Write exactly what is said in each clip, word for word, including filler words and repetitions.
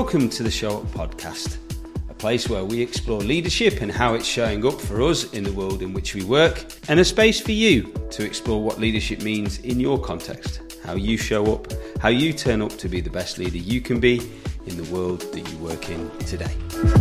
Welcome to the Show Up Podcast, a place where we explore leadership and how it's showing up for us in the world in which we work, and a space for you to explore what leadership means in your context, how you show up, how you turn up to be the best leader you can be in the world that you work in today.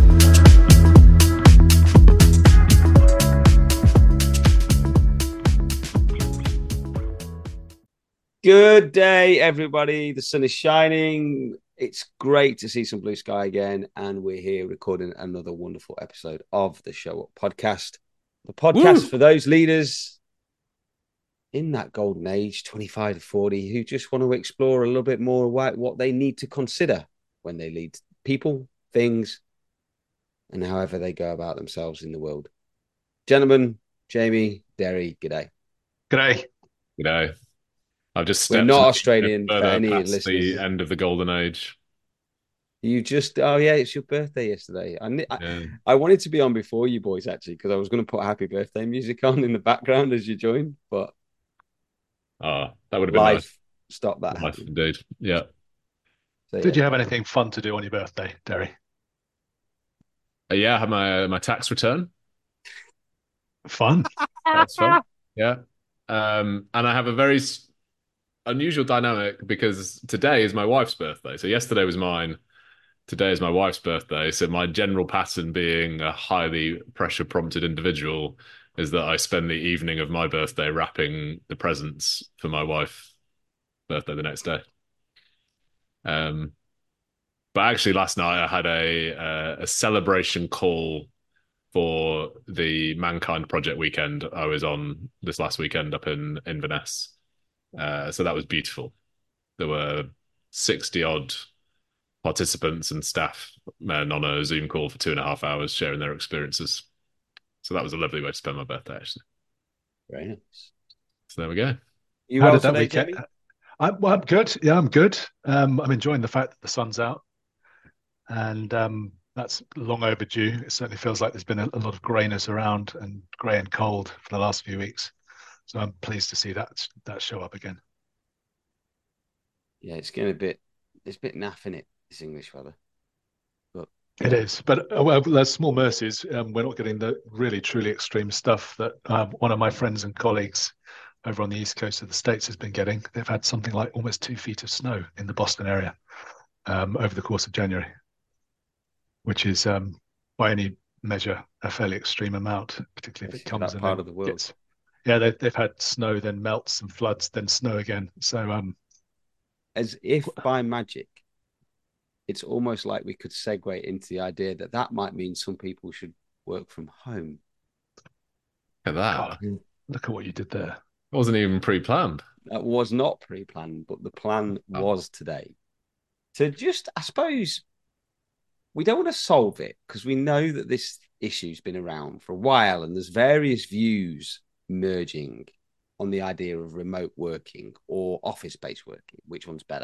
Good day, everybody. The sun is shining. It's great to see some blue sky again, and we're here recording another wonderful episode of the Show Up Podcast. The podcast Woo! for those leaders in that golden age, twenty-five to forty, who just want to explore a little bit more about what they need to consider when they lead people, things, and however they go about themselves in the world. Gentlemen, Jamie, Derry, g'day. G'day. G'day. I've just We're stepped not Australian for further any past listeners. the end of the golden age. You just, oh yeah, it's your birthday yesterday. I, I, Yeah. I wanted to be on before you boys, actually, because I was going to put happy birthday music on in the background as you joined, but Oh, that would have been life nice. stopped that Life, happening. indeed. Yeah. So, Did yeah. you have anything fun to do on your birthday, Derry? Uh, yeah, I had my my tax return. Fun. That's fun. Yeah. Um, and I have a very s- unusual dynamic because today is my wife's birthday. So yesterday was mine. Today is my wife's birthday. So my general pattern, being a highly pressure prompted individual, is that I spend the evening of my birthday wrapping the presents for my wife's birthday the next day. Um, but actually, last night I had a uh, a celebration call for the Mankind Project weekend I was on this last weekend up in Inverness. Uh, so that was beautiful. There were sixty odd participants and staff men on a Zoom call for two and a half hours sharing their experiences. So that was a lovely way to spend my birthday, actually. Very nice. So there we go. You How well did that today, weekend? Jamie? I'm, well, I'm good. Yeah, I'm good. Um, I'm enjoying the fact that the sun's out, and um, that's long overdue. It certainly feels like there's been a, a lot of greyness around and grey and cold for the last few weeks. So I'm pleased to see that that show up again. Yeah, it's getting a bit, it's a bit naff in it, this English weather. But It is, but uh, well, there's small mercies. Um, we're not getting the really truly extreme stuff that um, one of my friends and colleagues over on the east coast of the States has been getting. They've had something like almost two feet of snow in the Boston area um, over the course of January, which is um, by any measure a fairly extreme amount, particularly if it comes that and part then of the world. gets. Yeah, they, they've had snow, then melts and floods, then snow again. So um, As if by magic, it's almost like we could segue into the idea that that might mean some people should work from home. Look at that. God, look at what you did there. It wasn't even pre-planned. That was not pre-planned, but the plan Oh. was today to just, I suppose, we don't want to solve it because we know that this issue's been around for a while and there's various views merging on the idea of remote working or office-based working, which one's better.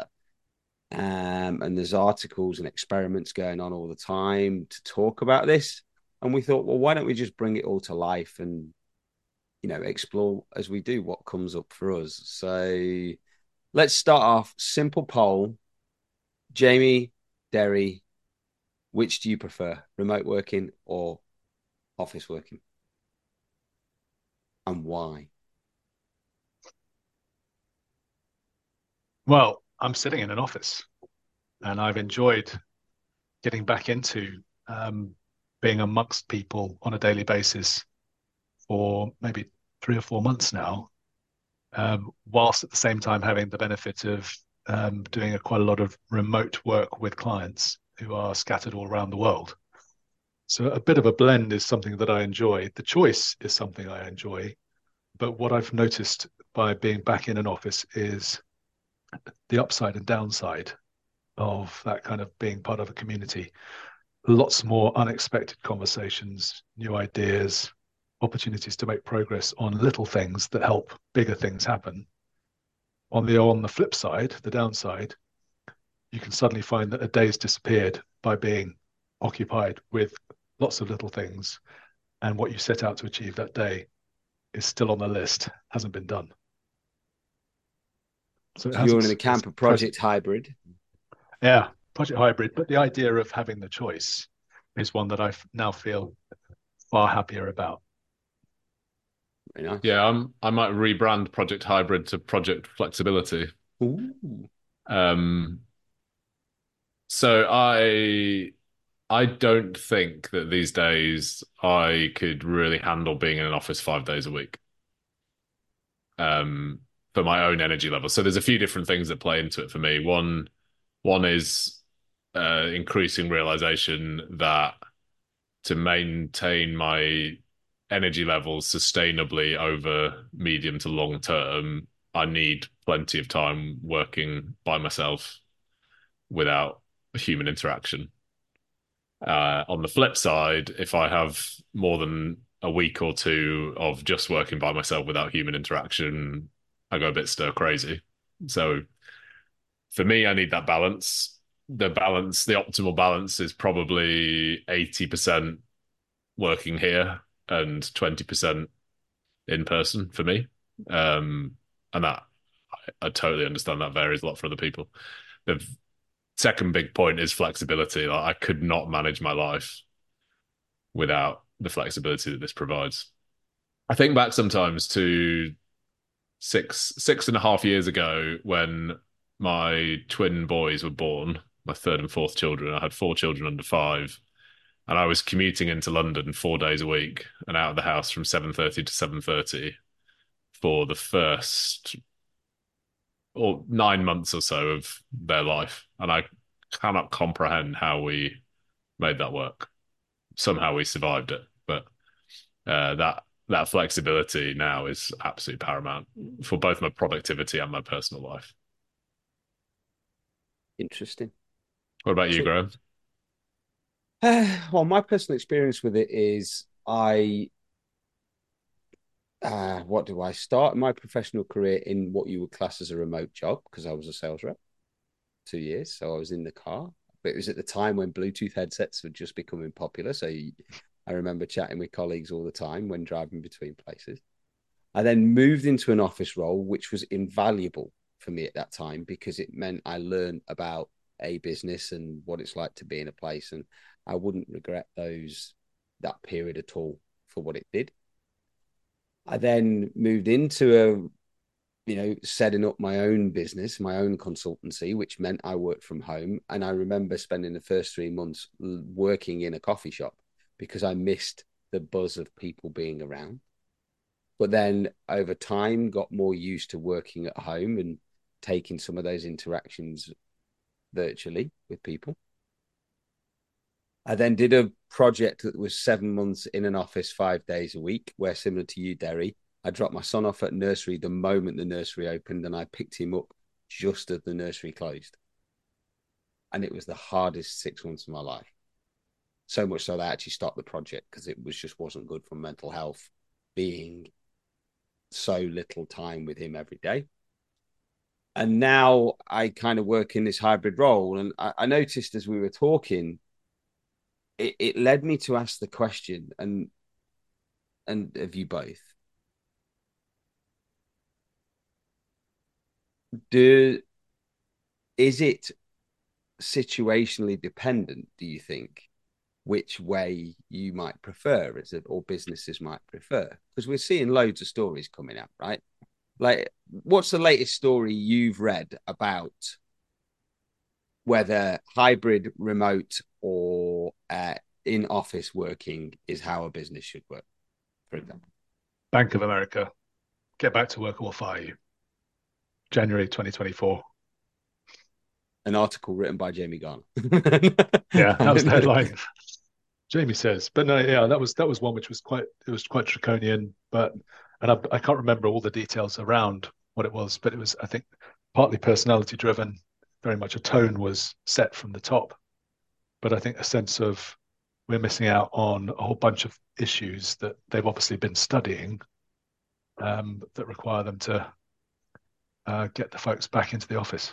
Um, and there's articles and experiments going on all the time to talk about this. And we thought, well, why don't we just bring it all to life and, you know, explore as we do what comes up for us. So let's start off. Simple poll. Jamie, Derry, which do you prefer, remote working or office working? And why? Well, I'm sitting in an office and I've enjoyed getting back into um, being amongst people on a daily basis for maybe three or four months now, um, whilst at the same time having the benefit of um, doing a, quite a lot of remote work with clients who are scattered all around the world. So a bit of a blend is something that I enjoy. The choice is something I enjoy. But what I've noticed by being back in an office is the upside and downside of that kind of being part of a community. Lots more unexpected conversations, new ideas, opportunities to make progress on little things that help bigger things happen. On the on the flip side, the downside, you can suddenly find that a day's disappeared by being occupied with lots of little things, and what you set out to achieve that day is still on the list, hasn't been done. So, it So has you're its- in the camp its of Project pros- Hybrid. Yeah, project hybrid, but the idea of having the choice is one that I now feel far happier about. Very nice. Yeah, I'm, I might rebrand Project Hybrid to Project Flexibility. Ooh. Um, so I I don't think that these days I could really handle being in an office five days a week. Um, for my own energy level. So there's a few different things that play into it for me. One one is uh, increasing realization that to maintain my energy levels sustainably over medium to long term, I need plenty of time working by myself without human interaction. Uh, on the flip side, if I have more than a week or two of just working by myself without human interaction, I go a bit stir crazy. So for me, I need that balance. The balance, the optimal balance is probably eighty percent working here and twenty percent in person for me. Um, and that I, I totally understand that varies a lot for other people. The second big point is flexibility. Like, I could not manage my life without the flexibility that this provides. I think back sometimes to six six and a half years ago when my twin boys were born, my third and fourth children. I had four children under five, and I was commuting into London four days a week and out of the house from seven thirty to seven thirty for the first or nine months or so of their life. And I cannot comprehend how we made that work. Somehow we survived it, but uh, that that flexibility now is absolutely paramount for both my productivity and my personal life. Interesting. What about you, So, Graham? Uh, well, my personal experience with it is I, uh, what do I start my professional career in what you would class as a remote job because I was a sales rep two years. So I was in the car, but it was at the time when Bluetooth headsets were just becoming popular. So you, I remember chatting with colleagues all the time when driving between places. I then moved into an office role, which was invaluable for me at that time because it meant I learned about a business and what it's like to be in a place. And I wouldn't regret those, that period at all for what it did. I then moved into a, you know, setting up my own business, my own consultancy, which meant I worked from home. And I remember spending the first three months working in a coffee shop because I missed the buzz of people being around. But then over time, got more used to working at home and taking some of those interactions virtually with people. I then did a project that was seven months in an office, five days a week, where similar to you, Derry, I dropped my son off at nursery the moment the nursery opened and I picked him up just as the nursery closed. And it was the hardest six months of my life. So much so that I actually stopped the project because it was just wasn't good for mental health being so little time with him every day. And now I kind of work in this hybrid role. And I, I noticed as we were talking, it, it led me to ask the question, and and of you both, do is it situationally dependent, do you think, which way you might prefer, is it, or businesses might prefer? Because we're seeing loads of stories coming out, right? Like, what's the latest story you've read about whether hybrid, remote, or uh, in office working is how a business should work, for example? Bank of America, get back to work or we'll fire you. January twenty twenty-four. An article written by Jamie Garner. Yeah, that was the headline. Jamie says, but no, yeah, that was that was one which was quite it was quite draconian, but and I, I can't remember all the details around what it was, but it was, I think, partly personality driven. Very much a tone was set from the top, but I think a sense of we're missing out on a whole bunch of issues that they've obviously been studying um, that require them to uh, get the folks back into the office.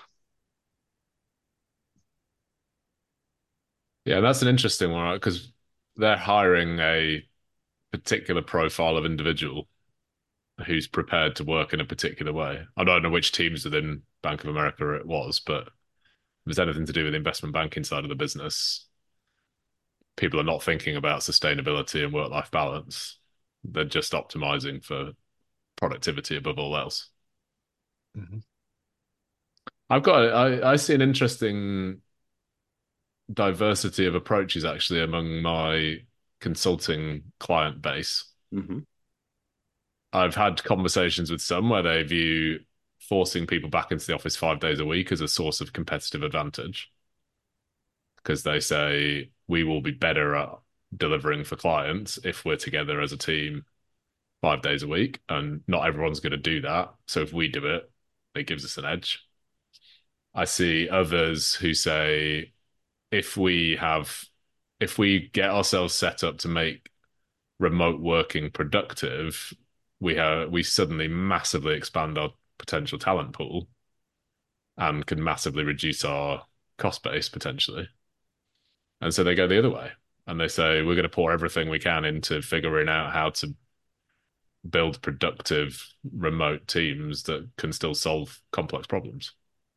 Yeah, that's an interesting one, right? Because they're hiring a particular profile of individual who's prepared to work in a particular way. I don't know which teams within Bank of America it was, but If it's anything to do with the investment banking side of the business, people are not thinking about sustainability and work-life balance. They're just optimizing for productivity above all else. Mm-hmm. I've got, I, I see an interesting diversity of approaches actually among my consulting client base. Mm-hmm. I've had conversations with some where they view forcing people back into the office five days a week as a source of competitive advantage, because they say we will be better at delivering for clients if we're together as a team five days a week, and not everyone's going to do that. So if we do it, it gives us an edge. I see others who say if we have, if we get ourselves set up to make remote working productive, we have we suddenly massively expand our potential talent pool and can massively reduce our cost base potentially. And so they go the other way and they say we're going to pour everything we can into figuring out how to build productive remote teams that can still solve complex problems.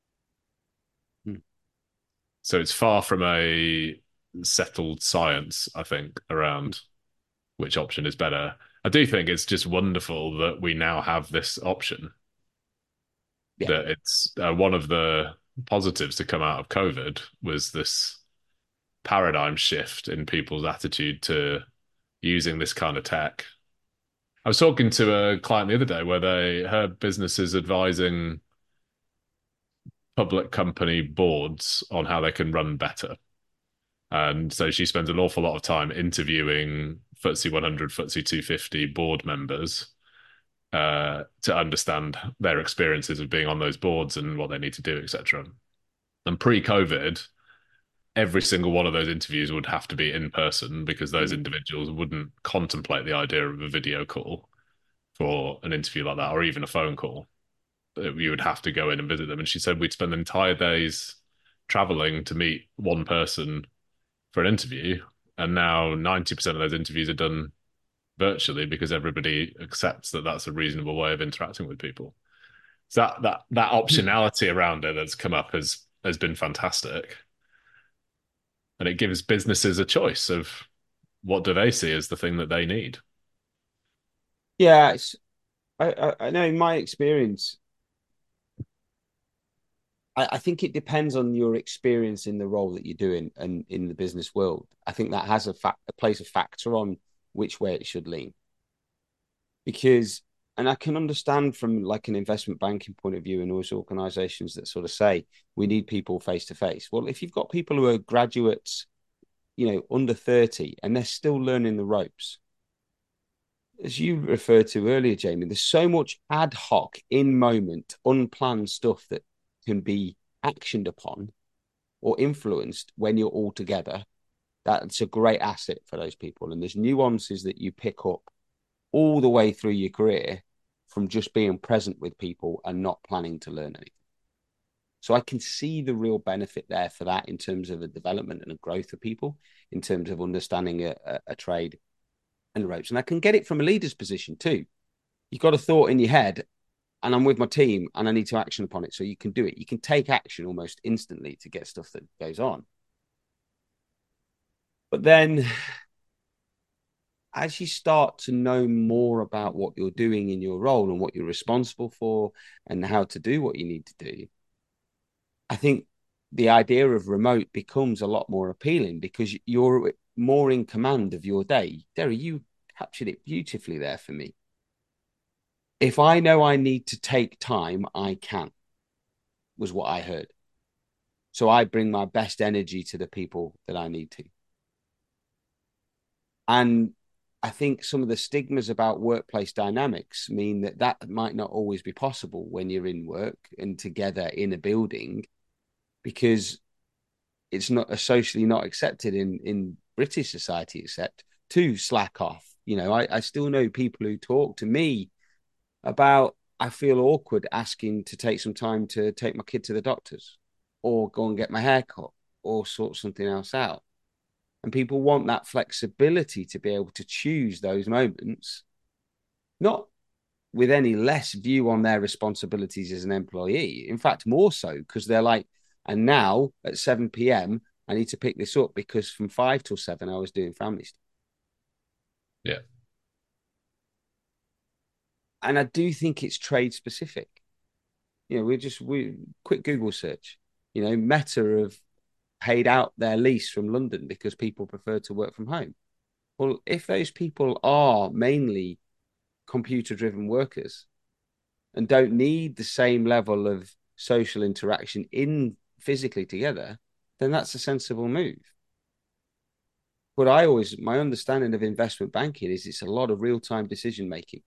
Hmm. So it's far from a settled science, I think, around which option is better. I do think it's just wonderful that we now have this option. Yeah. That it's uh, one of the positives to come out of COVID was this paradigm shift in people's attitude to using this kind of tech. I was talking to a client the other day where they heard businesses advising public company boards on how they can run better. And so she spends an awful lot of time interviewing F T S E one hundred, F T S E two fifty board members uh, to understand their experiences of being on those boards and what they need to do, et cetera. And pre-COVID, every single one of those interviews would have to be in person because those mm. individuals wouldn't contemplate the idea of a video call for an interview like that, or even a phone call. You would have to go in and visit them. And she said we'd spend entire days traveling to meet one person for an interview. And now ninety percent of those interviews are done virtually because everybody accepts that that's a reasonable way of interacting with people. So that that that optionality around it that's come up has has been fantastic. And it gives businesses a choice of what do they see as the thing that they need. Yeah, it's, I, I know in my experience, I, I think it depends on your experience in the role that you're doing and in the business world. I think that has a fact, plays a factor on which way it should lean. Because, and I can understand from like an investment banking point of view and those organizations that sort of say, we need people face to face. Well, if you've got people who are graduates, you know, under thirty and they're still learning the ropes, as you referred to earlier, Jamie, there's so much ad hoc, in moment, unplanned stuff that can be actioned upon or influenced when you're all together. That's a great asset for those people. And there's nuances that you pick up all the way through your career from just being present with people and not planning to learn anything. So I can see the real benefit there for that in terms of a development and a growth of people, in terms of understanding a, a, a trade and the ropes. And I can get it from a leader's position too. You've got a thought in your head and I'm with my team and I need to action upon it. So you can do it. You can take action almost instantly to get stuff that goes on. But then as you start to know more about what you're doing in your role and what you're responsible for and how to do what you need to do, I think the idea of remote becomes a lot more appealing because you're more in command of your day. Derry, you captured it beautifully there for me. If I know I need to take time, I can, was what I heard. So I bring my best energy to the people that I need to. And I think some of the stigmas about workplace dynamics mean that that might not always be possible when you're in work and together in a building, because it's not socially not accepted in, in British society, except to slack off. You know, I, I still know people who talk to me about, I feel awkward asking to take some time to take my kid to the doctors or go and get my hair cut or sort something else out. And people want that flexibility to be able to choose those moments, not with any less view on their responsibilities as an employee. In fact, more so, because they're like, And now at seven p.m., I need to pick this up because from five till seven, I was doing family stuff. Yeah. And I do think it's trade specific. You know, we're just, we quick Google search, you know, Meta have paid out their lease from London because people prefer to work from home. Well, if those people are mainly computer driven workers and don't need the same level of social interaction in physically together, then that's a sensible move. But I always, my understanding of investment banking is it's a lot of real time decision making.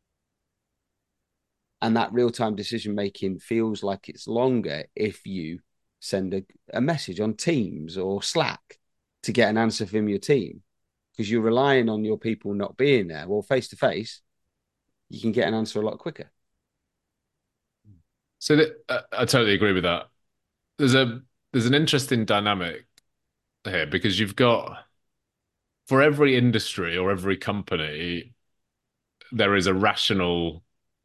And that real time decision making feels like it's longer if you send a, a message on Teams or Slack to get an answer from your team because you're relying on your people not being there. Well, face to face, you can get an answer a lot quicker. So that, uh, I totally agree with that. There's a there's an interesting dynamic here because you've got for every industry or every company, there is a rational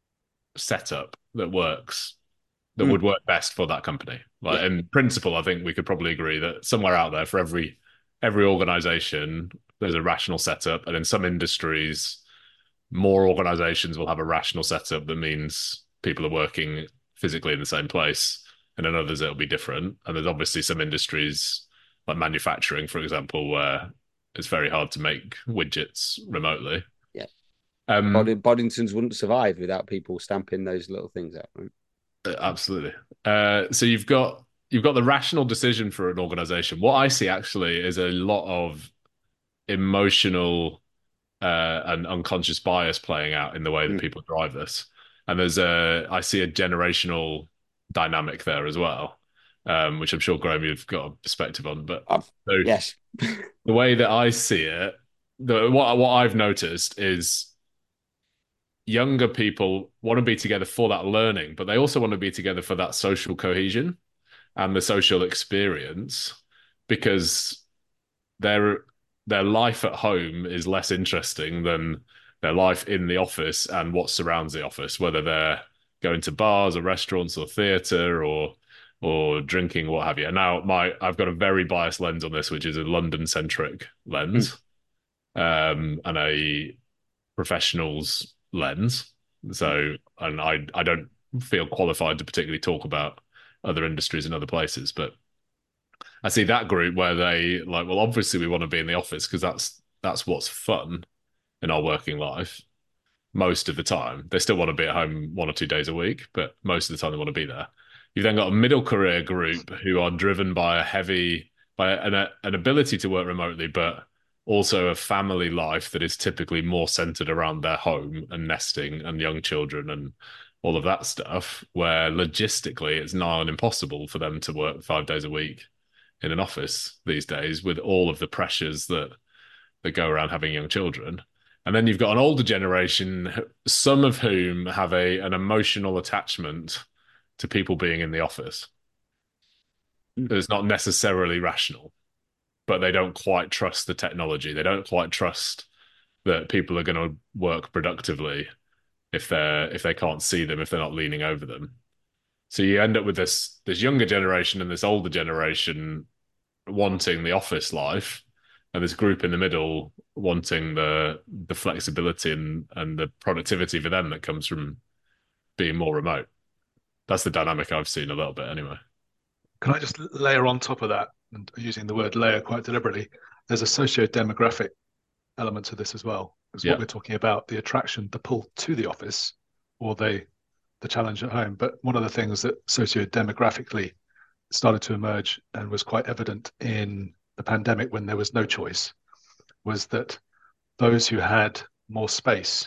setup that works that mm. would work best for that company. Like yeah. In principle, I think we could probably agree that somewhere out there for every every organization, there's a rational setup, and in some industries, more organizations will have a rational setup that means people are working physically in the same place, and in others it'll be different. And there's obviously some industries like manufacturing, for example, where it's very hard to make widgets remotely. Yeah. Um, Bod- Boddingtons wouldn't survive without people stamping those little things out, right? Absolutely. Uh, so you've got you've got the rational decision for an organization. What I see actually is a lot of emotional uh, and unconscious bias playing out in the way that mm. people drive this. And there's a I see a generational dynamic there as well, um, which I'm sure, Graham, you've got a perspective on. But uh, so yes, the way that I see it, the what what I've noticed is younger people want to be together for that learning, but they also want to be together for that social cohesion and the social experience, because their their life at home is less interesting than their life in the office and what surrounds the office, whether they're going to bars or restaurants or theatre or or drinking, what have you. And now my I've got a very biased lens on this, which is a London-centric lens, mm. um, and a professionals lens. So, and I I don't feel qualified to particularly talk about other industries and other places, but I see that group where they like, well, obviously we want to be in the office because that's that's what's fun in our working life. Most of the time, they still want to be at home one or two days a week, but most of the time they want to be there. You've then got a middle career group who are driven by a heavy by an, an ability to work remotely, but also a family life that is typically more centered around their home and nesting and young children and all of that stuff, where logistically it's nigh on impossible for them to work five days a week in an office these days with all of the pressures that that go around having young children. And then you've got an older generation, some of whom have a an emotional attachment to people being in the office. It's not necessarily rational, but they don't quite trust the technology. They don't quite trust that people are going to work productively if they're if they can't see them, if they're not leaning over them. So you end up with this this younger generation and this older generation wanting the office life, and this group in the middle wanting the the flexibility and, and the productivity for them that comes from being more remote. That's the dynamic I've seen a little bit anyway. Can I just layer on top of that, and using the word layer quite deliberately, there's a socio-demographic element to this as well. Because yeah. what we're talking about, the attraction, the pull to the office, or the the challenge at home. But one of the things that socio-demographically started to emerge and was quite evident in the pandemic when there was no choice was that those who had more space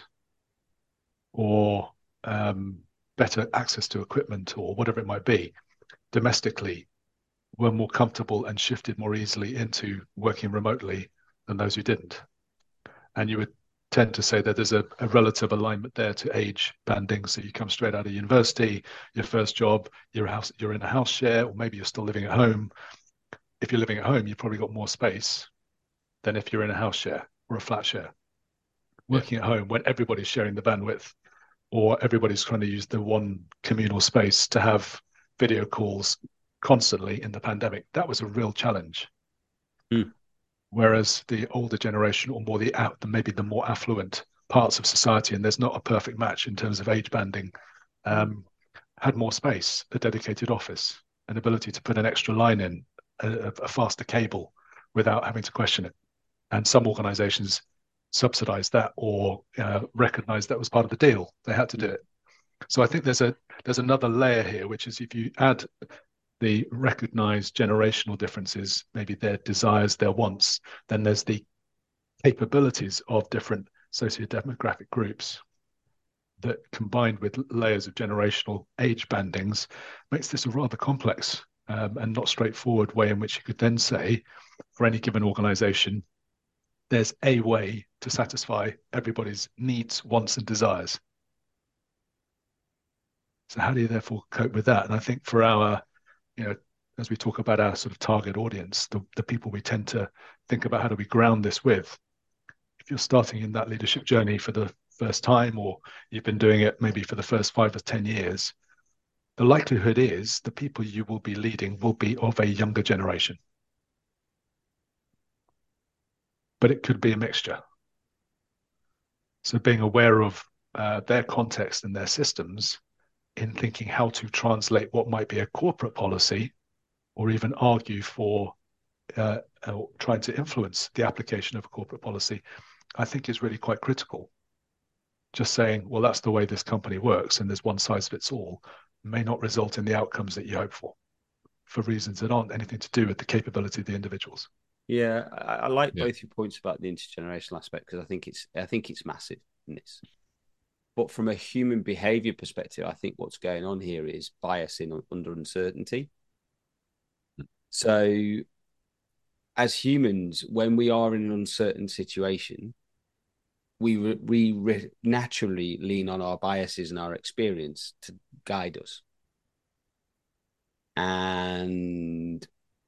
or um, better access to equipment or whatever it might be domestically were more comfortable and shifted more easily into working remotely than those who didn't. And you would tend to say that there's a, a relative alignment there to age banding. So you come straight out of university, your first job, your house, you're in a house share, or maybe you're still living at home. If you're living at home, you've probably got more space than if you're in a house share or a flat share. Working yeah. at home when everybody's sharing the bandwidth, or everybody's trying to use the one communal space to have video calls, constantly in the pandemic. That was a real challenge. Mm. Whereas the older generation, or more the, the maybe the more affluent parts of society, and there's not a perfect match in terms of age banding, um, had more space, a dedicated office, an ability to put an extra line in, a, a faster cable without having to question it. And some organizations subsidized that or uh, recognized that was part of the deal. They had to do it. So I think there's a there's another layer here, which is if you add the recognized generational differences, maybe their desires, their wants, then there's the capabilities of different socio-demographic groups that, combined with layers of generational age bandings, makes this a rather complex um, and not straightforward way in which you could then say, for any given organization, there's a way to satisfy everybody's needs, wants, and desires. So how do you therefore cope with that? And I think for our, you know, as we talk about our sort of target audience, the, the people we tend to think about how do we ground this with, if you're starting in that leadership journey for the first time, or you've been doing it maybe for the first five or ten years, the likelihood is the people you will be leading will be of a younger generation. But it could be a mixture. So being aware of uh, their context and their systems in thinking how to translate what might be a corporate policy, or even argue for uh, uh, trying to influence the application of a corporate policy, I think is really quite critical. Just saying, well, that's the way this company works and there's one size fits all, may not result in the outcomes that you hope for, for reasons that aren't anything to do with the capability of the individuals. Yeah, I, I like Yeah. both your points about the intergenerational aspect, because I think it's I think it's massive in this. But from a human behavior perspective, I think what's going on here is bias in under uncertainty. So as humans, when we are in an uncertain situation, we re- we re- naturally lean on our biases and our experience to guide us. And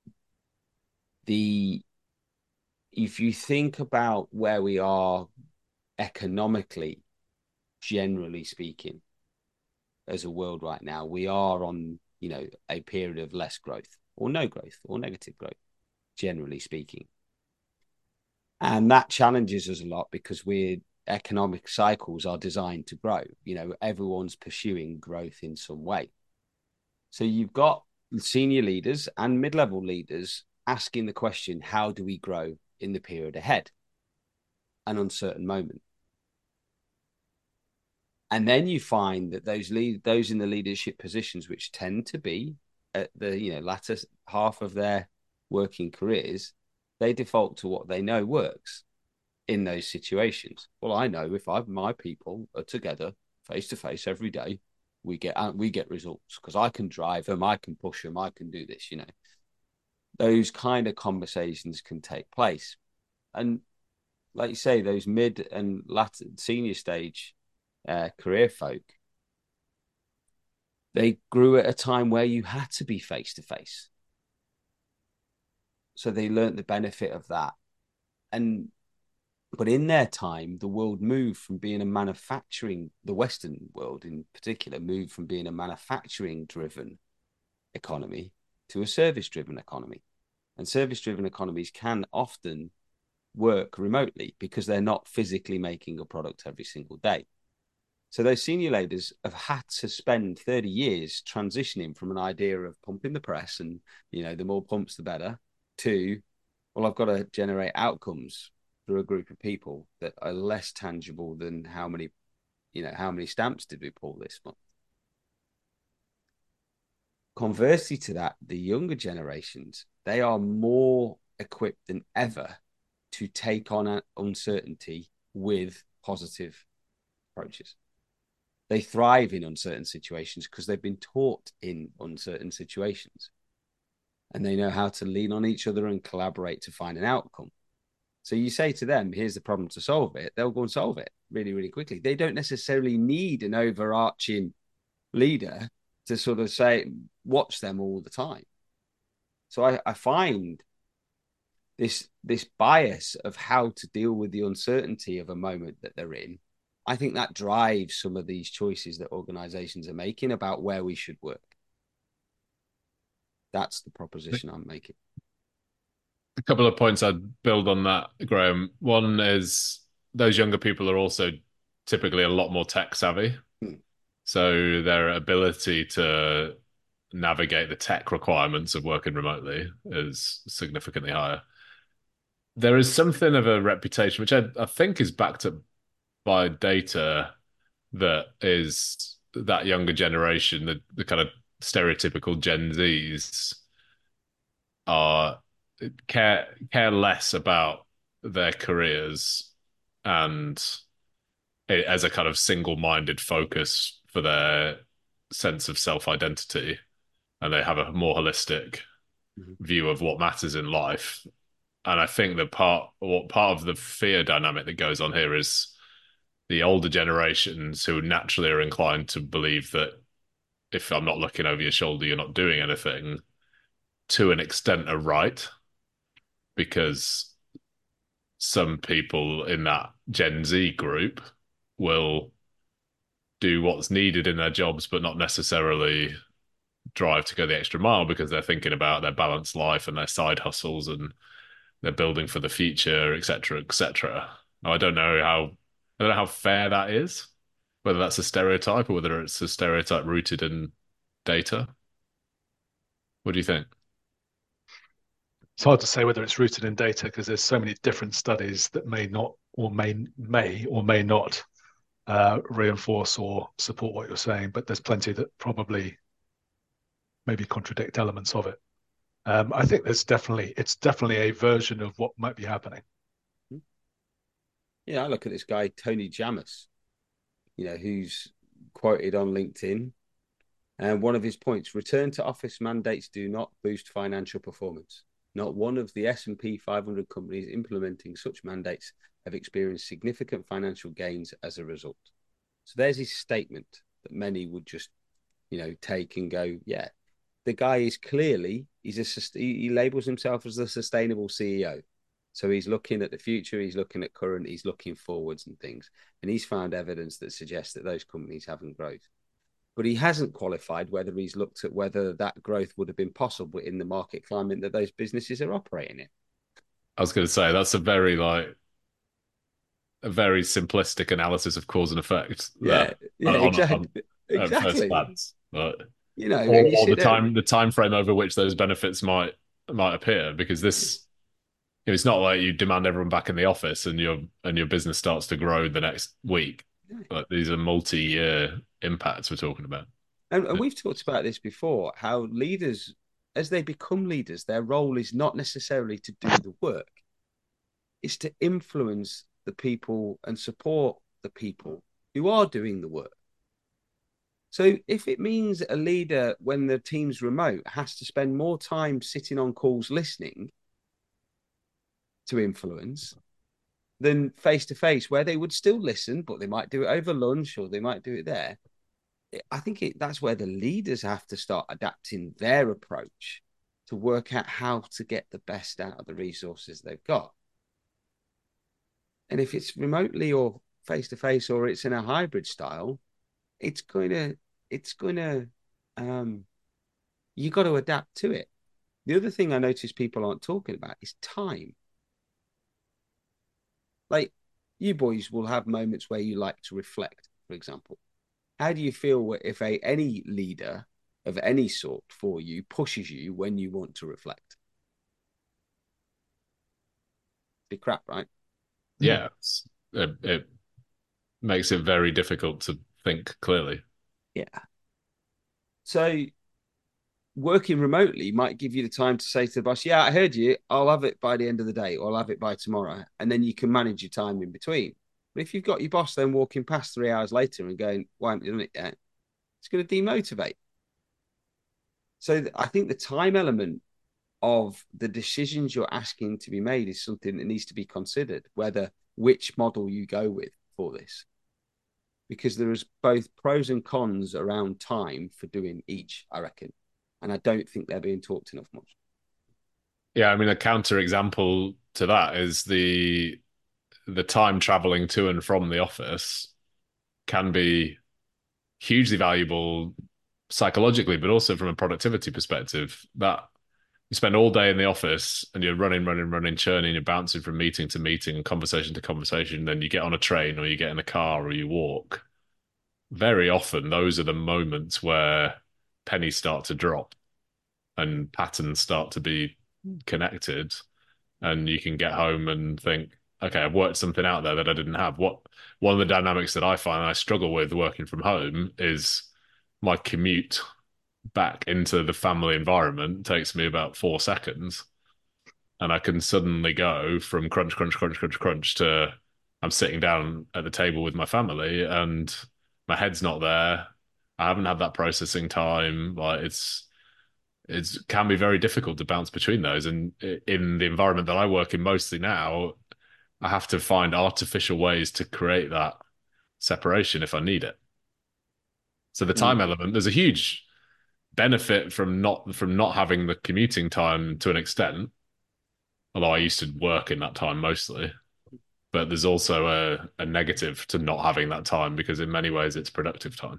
the if you think about where we are economically, generally speaking, as a world right now, we are on, you know, a period of less growth or no growth or negative growth, generally speaking. And that challenges us a lot because we're economic cycles are designed to grow. You know, everyone's pursuing growth in some way. So you've got senior leaders and mid-level leaders asking the question, how do we grow in the period ahead? An uncertain moment. And then you find that those lead, those in the leadership positions, which tend to be at the, you know, latter half of their working careers, they default to what they know works in those situations. Well, I know if I my people are together face to face every day, we get we get results because I can drive them, I can push them, I can do this. You know, those kind of conversations can take place, and like you say, those mid and latter senior stage uh, career folk, they grew at a time where you had to be face to face. So they learned the benefit of that. And but in their time, the world moved from being a manufacturing, the Western world in particular, moved from being a manufacturing driven economy to a service driven economy. And service driven economies can often work remotely because they're not physically making a product every single day. So those senior leaders have had to spend thirty years transitioning from an idea of pumping the press and, you know, the more pumps, the better, to, well, I've got to generate outcomes through a group of people that are less tangible than how many, you know, how many stamps did we pull this month? Conversely to that, the younger generations, they are more equipped than ever to take on uncertainty with positive approaches. They thrive in uncertain situations because they've been taught in uncertain situations. And they know how to lean on each other and collaborate to find an outcome. So you say to them, here's the problem to solve it. They'll go and solve it really, really quickly. They don't necessarily need an overarching leader to sort of say, watch them all the time. So I, I find this, this bias of how to deal with the uncertainty of a moment that they're in. I think that drives some of these choices that organizations are making about where we should work. That's the proposition I'm making. A couple of points I'd build on that, Graham. One is those younger people are also typically a lot more tech savvy. Hmm. So their ability to navigate the tech requirements of working remotely is significantly higher. There is something of a reputation, which I, I think is backed up by data, that is that younger generation, the, the kind of stereotypical Gen Zs, are care care less about their careers and it, as a kind of single-minded focus for their sense of self-identity, and they have a more holistic mm-hmm. view of what matters in life. And I think that part what part of the fear dynamic that goes on here is the older generations who naturally are inclined to believe that if I'm not looking over your shoulder, you're not doing anything, to an extent are right, because some people in that Gen Z group will do what's needed in their jobs, but not necessarily drive to go the extra mile because they're thinking about their balanced life and their side hustles and they're building for the future, et cetera, et cetera. I don't know how I don't know how fair that is, whether that's a stereotype or whether it's a stereotype rooted in data. What do you think? It's hard to say whether it's rooted in data because there's so many different studies that may not or may may or may not uh, reinforce or support what you're saying, but there's plenty that probably maybe contradict elements of it. Um, I think there's definitely it's definitely a version of what might be happening. Yeah, I look at this guy Tony Jamis, you know, who's quoted on LinkedIn, and one of his points: return to office mandates do not boost financial performance. Not one of the S and P five hundred companies implementing such mandates have experienced significant financial gains as a result. So there's his statement that many would just, you know, take and go, yeah, the guy is clearly, he's a, he labels himself as the sustainable C E O. So he's looking at the future, he's looking at current, he's looking forwards and things. And he's found evidence that suggests that those companies haven't grown. But he hasn't qualified whether he's looked at whether that growth would have been possible in the market climate that those businesses are operating in. I was going to say, that's a very, like, a very simplistic analysis of cause and effect. Yeah, yeah, on, exactly. On, on, exactly. Glance, but, you know, or, you or the time, the time frame over which those benefits might might appear, because this, you know, it's not like you demand everyone back in the office and your and your business starts to grow the next week. But these are multi-year impacts we're talking about. And, and we've talked about this before, how leaders, as they become leaders, their role is not necessarily to do the work. It's to influence the people and support the people who are doing the work. So if it means a leader, when the team's remote, has to spend more time sitting on calls listening to influence than face-to-face, where they would still listen, but they might do it over lunch or they might do it there. I think it, that's where the leaders have to start adapting their approach to work out how to get the best out of the resources they've got. And if it's remotely or face-to-face or it's in a hybrid style, it's going to, it's going to, um, you got to adapt to it. The other thing I notice people aren't talking about is time. Like, you boys will have moments where you like to reflect, for example. How do you feel if a any leader of any sort for you pushes you when you want to reflect? Be crap, right? Yeah, it, it makes it very difficult to think clearly. Yeah. So working remotely might give you the time to say to the boss, yeah, I heard you. I'll have it by the end of the day, or I'll have it by tomorrow. And then you can manage your time in between. But if you've got your boss then walking past three hours later and going, why haven't you done it yet? It's going to demotivate. So I think the time element of the decisions you're asking to be made is something that needs to be considered, whether which model you go with for this. Because there is both pros and cons around time for doing each, I reckon. And I don't think they're being talked enough much. Yeah, I mean, a counter example to that is the the time traveling to and from the office can be hugely valuable psychologically, but also from a productivity perspective, that you spend all day in the office and you're running, running, running, churning, you're bouncing from meeting to meeting and conversation to conversation. Then you get on a train or you get in a car or you walk. Very often, those are the moments where pennies start to drop and patterns start to be connected. And you can get home and think, okay, I've worked something out there that I didn't have. What one of the dynamics that I find I struggle with working from home is my commute back into the family environment takes me about four seconds. And I can suddenly go from crunch, crunch, crunch, crunch, crunch to I'm sitting down at the table with my family and my head's not there. I haven't had that processing time. Like it's it can be very difficult to bounce between those. And in the environment that I work in mostly now, I have to find artificial ways to create that separation if I need it. So the time mm. element, there's a huge benefit from not from not having the commuting time to an extent. Although I used to work in that time mostly. But there's also a, a negative to not having that time because in many ways it's productive time.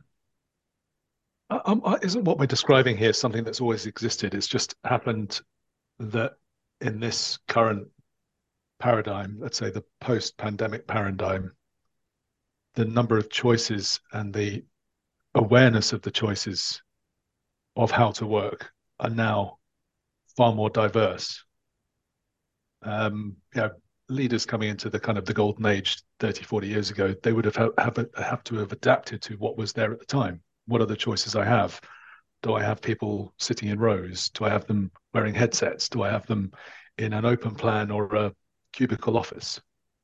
Um, isn't what we're describing here something that's always existed? It's just happened that in this current paradigm, let's say the post-pandemic paradigm, the number of choices and the awareness of the choices of how to work are now far more diverse. Um, you know, leaders coming into the kind of the golden age thirty, forty years ago, they would have have, have to have adapted to what was there at the time. What are the choices I have? Do I have people sitting in rows? Do I have them wearing headsets? Do I have them in an open plan or a cubicle office?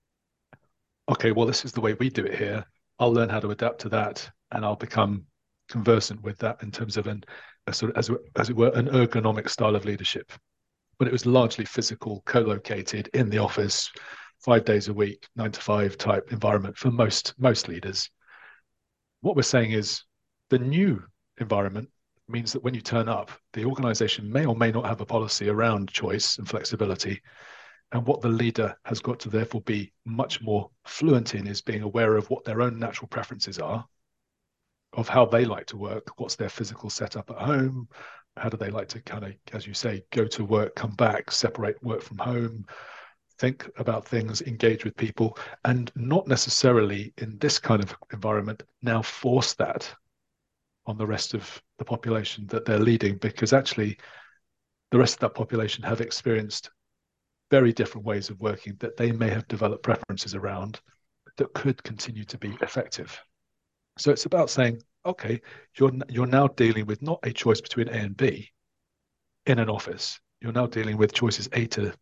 Okay, well, this is the way we do it here. I'll learn how to adapt to that, and I'll become conversant with that in terms of an, a sort of, as, as it were, an ergonomic style of leadership. But it was largely physical, co-located in the office, five days a week, nine to five type environment for most most leaders. What we're saying is the new environment means that when you turn up, the organization may or may not have a policy around choice and flexibility. And what the leader has got to therefore be much more fluent in is being aware of what their own natural preferences are, of how they like to work, what's their physical setup at home, how do they like to kind of, as you say, go to work, come back, separate work from home, think about things, engage with people, and not necessarily in this kind of environment now force that on the rest of the population that they're leading, because actually the rest of that population have experienced very different ways of working that they may have developed preferences around that could continue to be effective. So it's about saying, okay, you're you're now dealing with not a choice between A and B in an office. You're now dealing with choices A to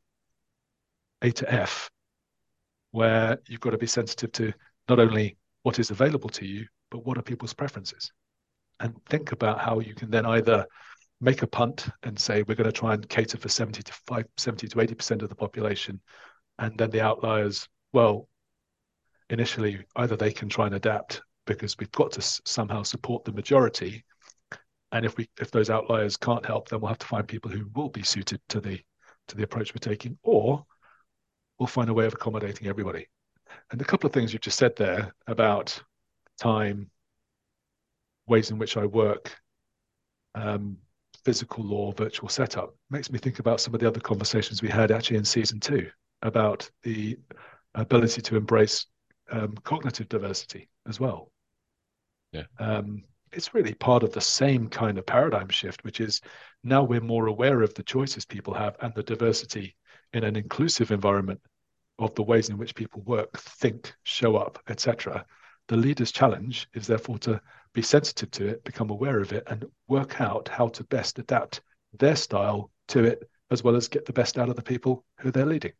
A to F, where you've got to be sensitive to not only what is available to you, but what are people's preferences. And think about how you can then either make a punt and say, we're going to try and cater for seventy to five, seventy to eighty percent of the population. And then the outliers, well, initially, either they can try and adapt because we've got to somehow support the majority. And if we if those outliers can't help, then we'll have to find people who will be suited to the to the approach we're taking, or we'll find a way of accommodating everybody. And a couple of things you've just said there about time, ways in which I work, um, physical law, virtual setup, makes me think about some of the other conversations we had actually in season two about the ability to embrace um, cognitive diversity as well. Yeah. Um, it's really part of the same kind of paradigm shift, which is now we're more aware of the choices people have and the diversity in an inclusive environment of the ways in which people work, think, show up, et cetera. The leader's challenge is therefore to be sensitive to it, become aware of it, and work out how to best adapt their style to it, as well as get the best out of the people who they're leading.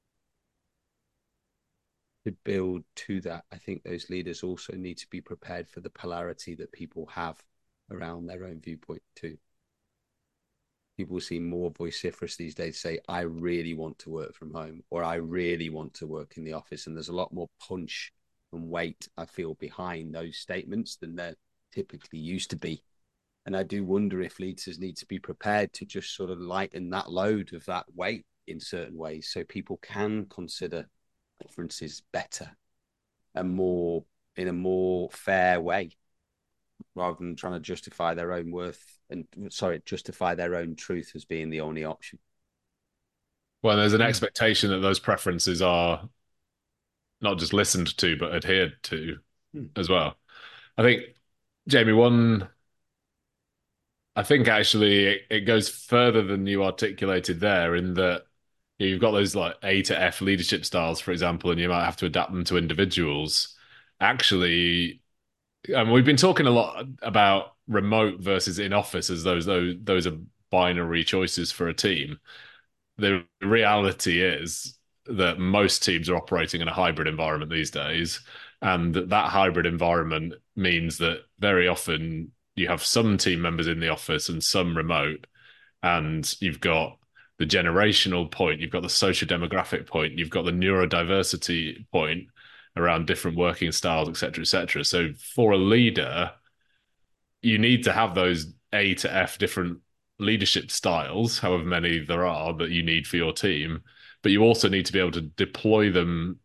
To build to that, I think those leaders also need to be prepared for the polarity that people have around their own viewpoint too. People seem more vociferous these days, say, I really want to work from home, or I really want to work in the office. And there's a lot more punch and weight, I feel, behind those statements than there typically used to be. And I do wonder if leaders need to be prepared to just sort of lighten that load of that weight in certain ways so people can consider differences better and more in a more fair way. rather than trying to justify their own worth and sorry, justify their own truth as being the only option. Well, there's an expectation that those preferences are not just listened to, but adhered to hmm. as well. I think, Jamie, one, I think actually it, it goes further than you articulated there, in that you know, you've got those like A to F leadership styles, for example, and you might have to adapt them to individuals. Actually, and we've been talking a lot about remote versus in office as those those those are binary choices for a team. The reality is that most teams are operating in a hybrid environment these days, and that, that hybrid environment means that very often you have some team members in the office and some remote, and you've got the generational point, you've got the social demographic point, you've got the neurodiversity point around different working styles, et cetera, et cetera. So for a leader, you need to have those A to F different leadership styles, however many there are that you need for your team, but you also need to be able to deploy them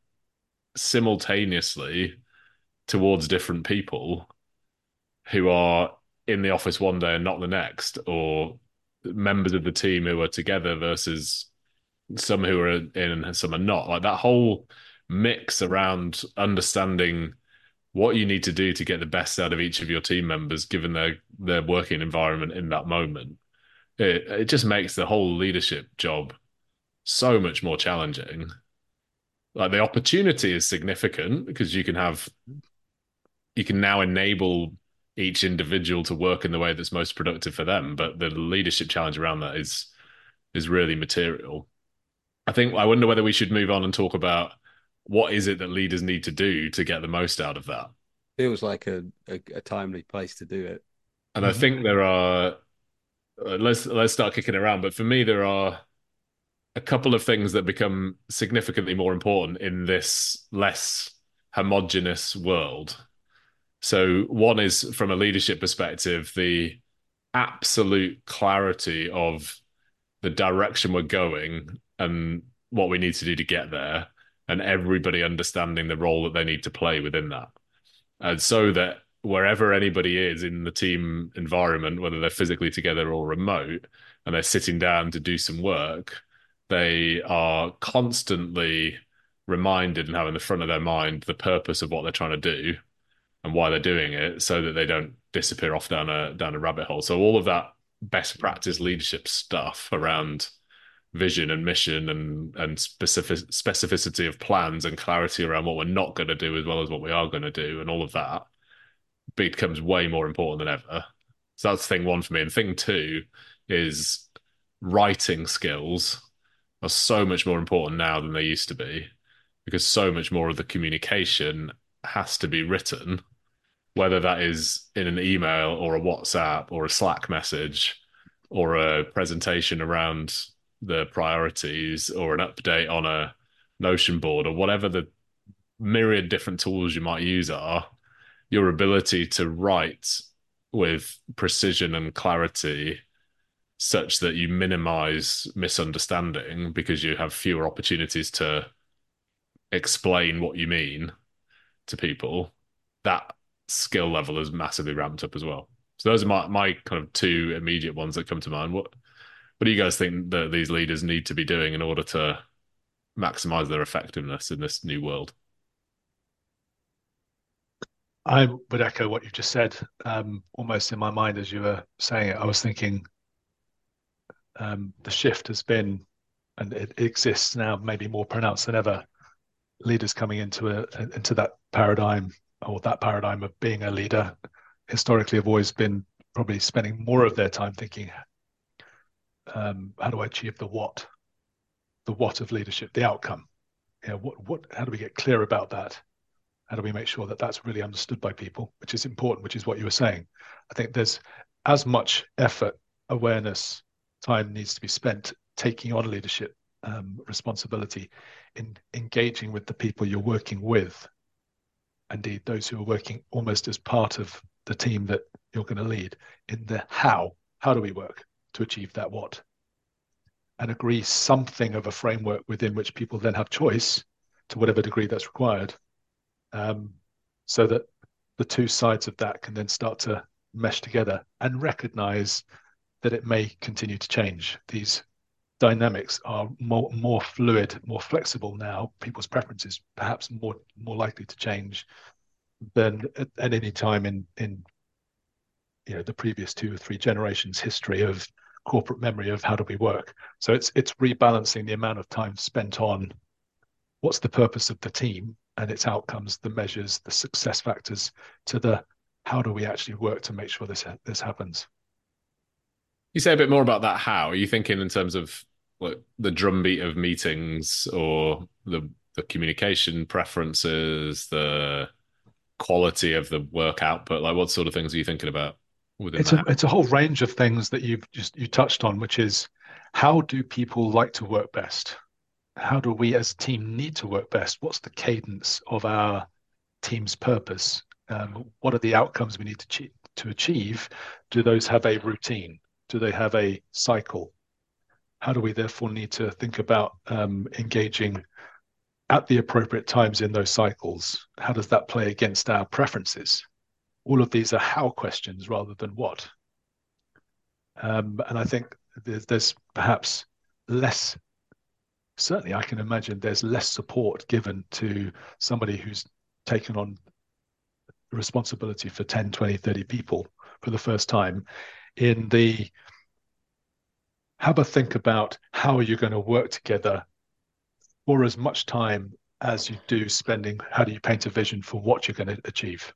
simultaneously towards different people who are in the office one day and not the next, or members of the team who are together versus some who are in and some are not. Like that whole mix around understanding what you need to do to get the best out of each of your team members given their their working environment in that moment, it, it just makes the whole leadership job so much more challenging. Like the opportunity is significant because you can have you can now enable each individual to work in the way that's most productive for them, but the leadership challenge around that is is really material. I think I wonder whether we should move on and talk about what is it that leaders need to do to get the most out of that. Feels like a, a, a timely place to do it. And I think there are, uh, let's let's start kicking around. But for me, there are a couple of things that become significantly more important in this less homogenous world. So one is, from a leadership perspective, the absolute clarity of the direction we're going and what we need to do to get there, and everybody understanding the role that they need to play within that. And so that wherever anybody is in the team environment, whether they're physically together or remote, and they're sitting down to do some work, they are constantly reminded and have in the front of their mind the purpose of what they're trying to do and why they're doing it, so that they don't disappear off down a down a rabbit hole. So all of that best practice leadership stuff around vision and mission and and specific specificity of plans and clarity around what we're not going to do as well as what we are going to do, and all of that becomes way more important than ever. So that's thing one for me. And thing two is writing skills are so much more important now than they used to be, because so much more of the communication has to be written, whether that is in an email or a WhatsApp or a Slack message or a presentation around the priorities or an update on a Notion board or whatever the myriad different tools you might use are. Your ability to write with precision and clarity such that you minimize misunderstanding because you have fewer opportunities to explain what you mean to people, that skill level is massively ramped up as well. So those are my, my kind of two immediate ones that come to mind. What what do you guys think that these leaders need to be doing in order to maximize their effectiveness in this new world? I would echo what you've just said. Um, almost in my mind as you were saying it, I was thinking um, the shift has been, and it exists now, maybe more pronounced than ever. Leaders coming into a into that paradigm, or that paradigm of being a leader, historically have always been probably spending more of their time thinking, um, how do I achieve the what, the what of leadership, the outcome? You know, what what how do we get clear about that? How do we make sure that that's really understood by people, which is important, which is what you were saying. I think there's as much effort, awareness, time needs to be spent taking on leadership um, responsibility, in engaging with the people you're working with, indeed those who are working almost as part of the team that you're going to lead, in the how. How do we work to achieve that what? And agree something of a framework within which people then have choice to whatever degree that's required. Um, so that the two sides of that can then start to mesh together and recognize that it may continue to change. These dynamics are more, more fluid, more flexible now. People's preferences perhaps more more likely to change than at, at any time in in you know the previous two or three generations history of corporate memory of how do we work. So it's it's rebalancing the amount of time spent on what's the purpose of the team and its outcomes, the measures, the success factors, to the how do we actually work to make sure this this happens. You say a bit more about that. How are you thinking in terms of like the drumbeat of meetings, or the the communication preferences, the quality of the work output? Like, what sort of things are you thinking about within It's the a how? it's a whole range of things that you've just you touched on, which is how do people like to work best? How do we as a team need to work best? What's the cadence of our team's purpose? Um, what are the outcomes we need to, achieve, to achieve? Do those have a routine? Do they have a cycle? How do we therefore need to think about um, engaging at the appropriate times in those cycles? How does that play against our preferences? All of these are how questions rather than what. Um, and I think there's, there's perhaps less, certainly I can imagine there's less support given to somebody who's taken on responsibility for ten, twenty, thirty people for the first time in the have a think about how are you going to work together for as much time as you do spending, how do you paint a vision for what you're going to achieve?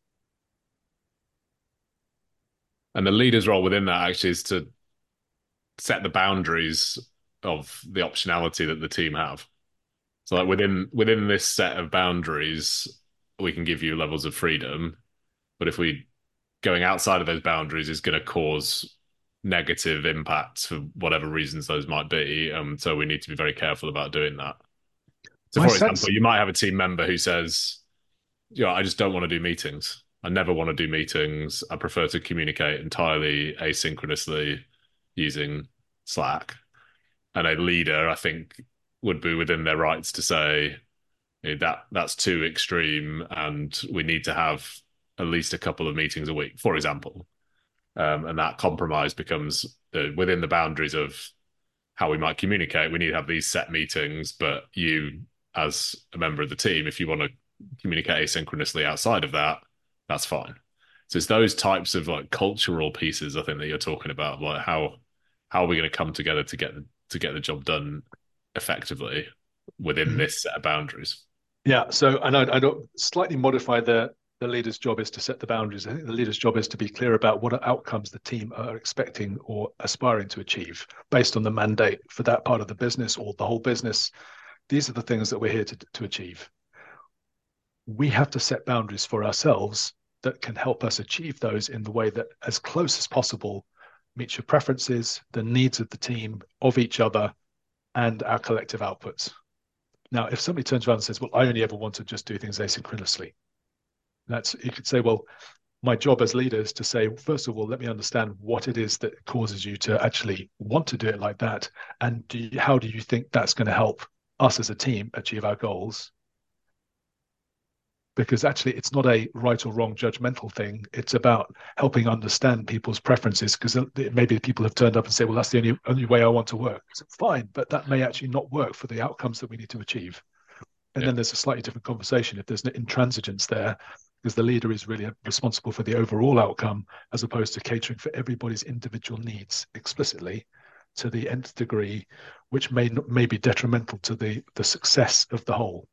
And the leader's role within that actually is to set the boundaries of the optionality that the team have. So like within within this set of boundaries, we can give you levels of freedom. But if we going outside of those boundaries is going to cause negative impacts for whatever reasons those might be. Um, so we need to be very careful about doing that. So, My for sense, example, you might have a team member who says, "Yeah, you know, I just don't want to do meetings. I never want to do meetings. I prefer to communicate entirely asynchronously using Slack." And a leader, I think, would be within their rights to say, "Hey, that that's too extreme, and we need to have at least a couple of meetings a week," for example. Um, and that compromise becomes uh, within the boundaries of how we might communicate. We need to have these set meetings, but you, as a member of the team, if you want to communicate asynchronously outside of that, that's fine. So it's those types of like cultural pieces, I think, that you're talking about, like how how are we going to come together to get to get the job done effectively within this set of boundaries. Yeah. So, and I, I don't slightly modify the the leader's job is to set the boundaries. I think the leader's job is to be clear about what outcomes the team are expecting or aspiring to achieve based on the mandate for that part of the business or the whole business. These are the things that we're here to, to achieve. We have to set boundaries for ourselves that can help us achieve those in the way that, as close as possible, meets your preferences, the needs of the team, of each other, and our collective outputs. Now, if somebody turns around and says, well, I only ever want to just do things asynchronously, that's, you could say, well, my job as leader is to say, first of all, let me understand what it is that causes you to actually want to do it like that. And do you, how do you think that's going to help us as a team achieve our goals? Because actually it's not a right or wrong judgmental thing. It's about helping understand people's preferences, because maybe people have turned up and said, well, that's the only, only way I want to work. So fine, but that may actually not work for the outcomes that we need to achieve. And yeah. Then there's a slightly different conversation if there's an intransigence there, because the leader is really responsible for the overall outcome as opposed to catering for everybody's individual needs explicitly to the nth degree, which may not, may be detrimental to the, the success of the whole.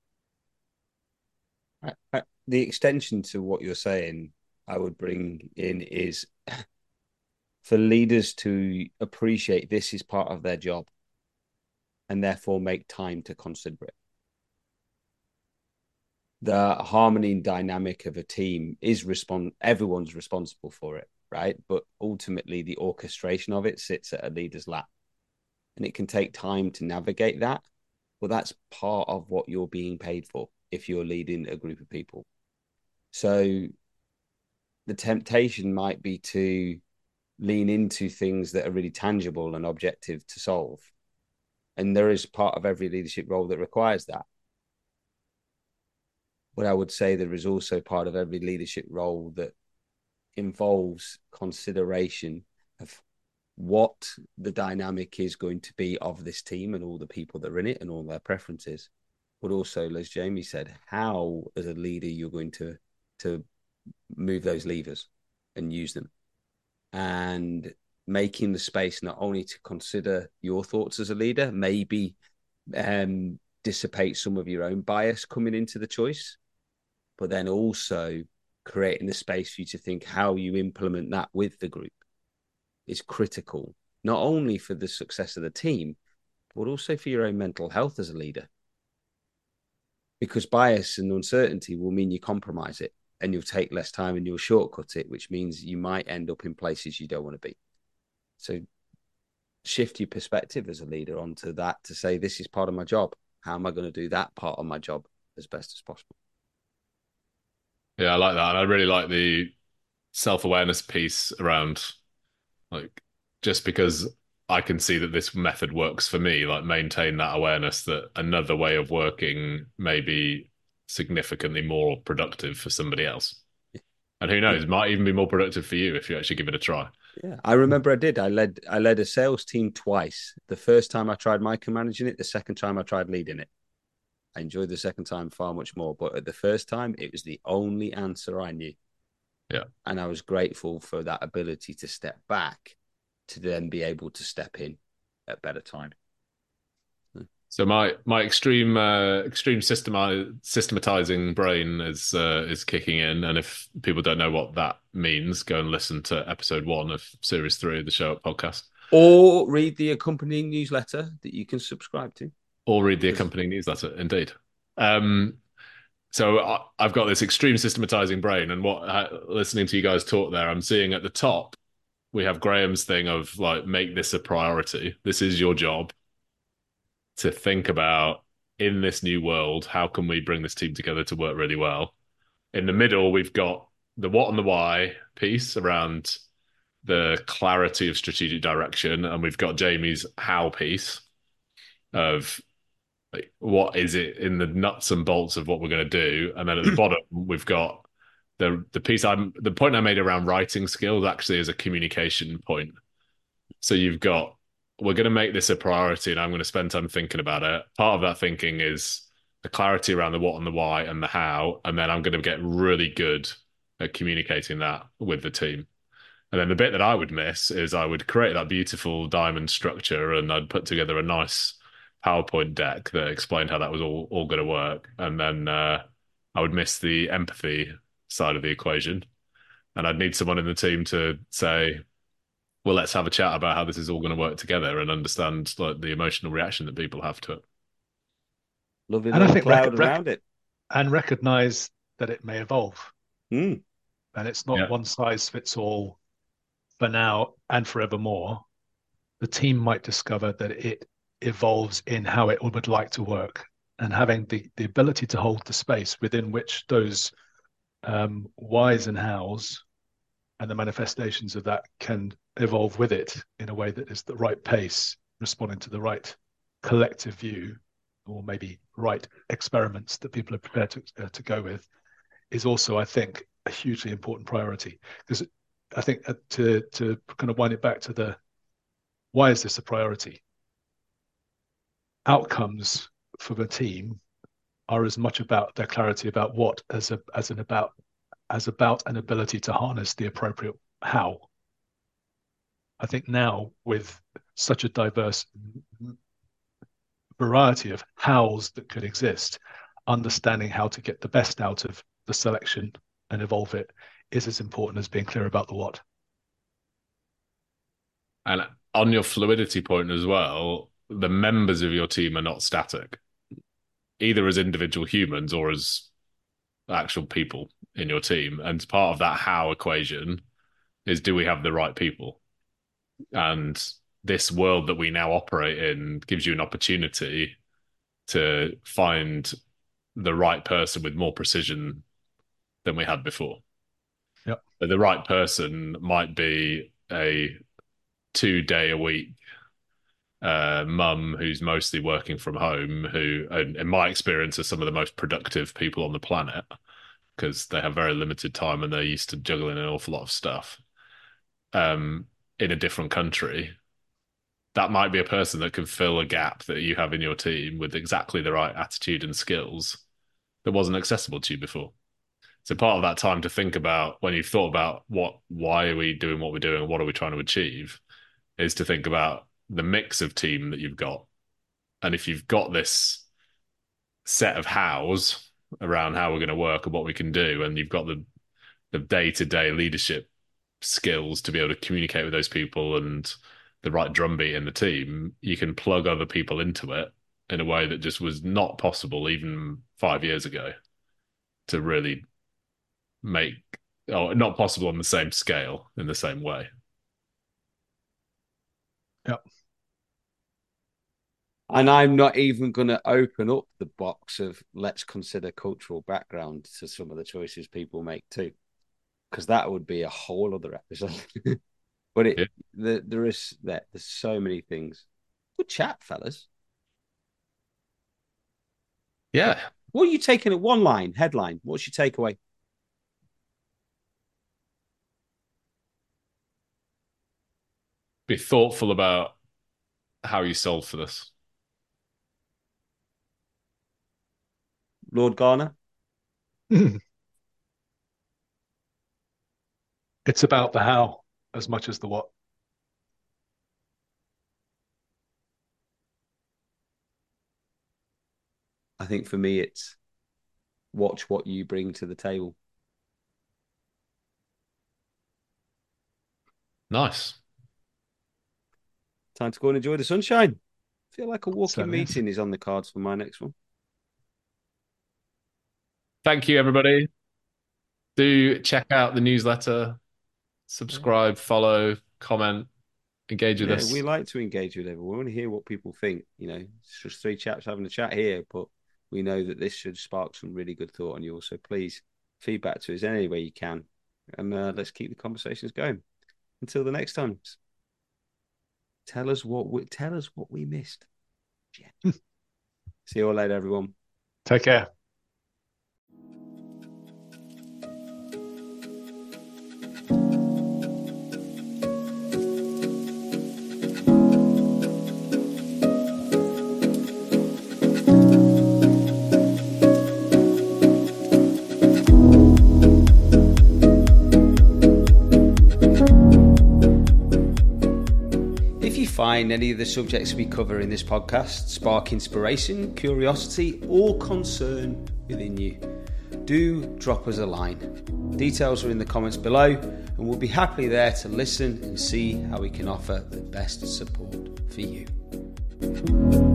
I, I, the extension to what you're saying, I would bring in is for leaders to appreciate this is part of their job and therefore make time to consider it. The harmony and dynamic of a team is respond everyone's responsible for it, right? But ultimately the orchestration of it sits at a leader's lap. And it can take time to navigate that. Well, that's part of what you're being paid for if you're leading a group of people. So the temptation might be to lean into things that are really tangible and objective to solve. And there is part of every leadership role that requires that. But I would say there is also part of every leadership role that involves consideration of what the dynamic is going to be of this team and all the people that are in it and all their preferences. But also, as Jamie said, how as a leader you're going to to move those levers and use them, and making the space not only to consider your thoughts as a leader, maybe um, dissipate some of your own bias coming into the choice, but then also creating the space for you to think how you implement that with the group is critical, not only for the success of the team, but also for your own mental health as a leader. Because bias and uncertainty will mean you compromise it and you'll take less time and you'll shortcut it, which means you might end up in places you don't want to be. So shift your perspective as a leader onto that to say, this is part of my job. How am I going to do that part of my job as best as possible? Yeah, I like that. And I really like the self-awareness piece around, like, just because I can see that this method works for me, like maintain that awareness that another way of working may be significantly more productive for somebody else. And who knows, might even be more productive for you if you actually give it a try. Yeah, I remember I did. I led I led a sales team twice. The first time I tried micromanaging it, the second time I tried leading it. I enjoyed the second time far much more. But at the first time, it was the only answer I knew. Yeah. And I was grateful for that ability to step back to then be able to step in at better time. So my my extreme uh, extreme systemi- systematizing brain is uh, is kicking in, and if people don't know what that means, go and listen to episode one of series three of the Show Up podcast, or read the accompanying newsletter that you can subscribe to, or read the accompanying newsletter. Indeed. Um, so I, I've got this extreme systematizing brain, and what uh, listening to you guys talk there, I'm seeing at the top we have Graham's thing of like, make this a priority. This is your job. To think about in this new world, how can we bring this team together to work really well? In the middle, we've got the what and the why piece around the clarity of strategic direction, and we've got Jamie's how piece of like, what is it in the nuts and bolts of what we're going to do, and then at the bottom we've got the the piece I'm the point I made around writing skills actually is a communication point. So you've got we're going to make this a priority and I'm going to spend time thinking about it. Part of that thinking is the clarity around the what and the why and the how. And then I'm going to get really good at communicating that with the team. And then the bit that I would miss is I would create that beautiful diamond structure and I'd put together a nice PowerPoint deck that explained how that was all, all going to work. And then uh, I would miss the empathy side of the equation. And I'd need someone in the team to say, well, let's have a chat about how this is all going to work together and understand like the emotional reaction that people have to it. Lovely and little I think cloud rec- around rec- it. And recognize that it may evolve. Mm. And it's not Yeah. one size fits all for now and forevermore. The team might discover that it evolves in how it would like to work, and having the, the ability to hold the space within which those um, whys and hows and the manifestations of that can evolve with it in a way that is the right pace, responding to the right collective view, or maybe right experiments that people are prepared to, uh, to go with, is also, I think, a hugely important priority. Because I think uh, to to kind of wind it back to the why is this a priority? Outcomes for the team are as much about their clarity about what as a as an about as about an ability to harness the appropriate how. I think now with such a diverse variety of hows that could exist, understanding how to get the best out of the selection and evolve it is as important as being clear about the what. And on your fluidity point as well, the members of your team are not static, either as individual humans or as actual people in your team. And part of that how equation is, do we have the right people? And this world that we now operate in gives you an opportunity to find the right person with more precision than we had before. Yep. But the right person might be a two day a week uh, mum who's mostly working from home, who, in my experience, are some of the most productive people on the planet because they have very limited time and they're used to juggling an awful lot of stuff um, in a different country. That might be a person that can fill a gap that you have in your team with exactly the right attitude and skills that wasn't accessible to you before. So part of that time to think about when you've thought about what, why are we doing what we're doing, what are we trying to achieve, is to think about the mix of team that you've got. And if you've got this set of hows around how we're going to work and what we can do, and you've got the the day-to-day leadership skills to be able to communicate with those people and the right drumbeat in the team, you can plug other people into it in a way that just was not possible even five years ago to really make, or not possible on the same scale in the same way. Yep. And I'm not even going to open up the box of let's consider cultural background to some of the choices people make too, because that would be a whole other episode. But it, yeah. the, there is that there's so many things. Good chat, fellas. Yeah. What are you taking at one line, headline? What's your takeaway? Be thoughtful about how you solve for this. Lord Garner? It's about the how as much as the what. I think for me, it's watch what you bring to the table. Nice. Time to go and enjoy the sunshine. I feel like a walking So meeting is on the cards for my next one. Thank you, everybody. Do check out the newsletter, subscribe, follow, comment, engage with yeah, us. We like to engage with everyone. We want to hear what people think. You know, it's just three chaps having a chat here, but we know that this should spark some really good thought on you. So please feedback to us any way you can, and uh, let's keep the conversations going. Until the next time, tell us what we tell us what we missed. Yeah. See you all later, everyone. Take care. Find any of the subjects we cover in this podcast spark inspiration, curiosity, or concern within you, do drop us a line. Details are in the comments below, and we'll be happily there to listen and see how we can offer the best support for you.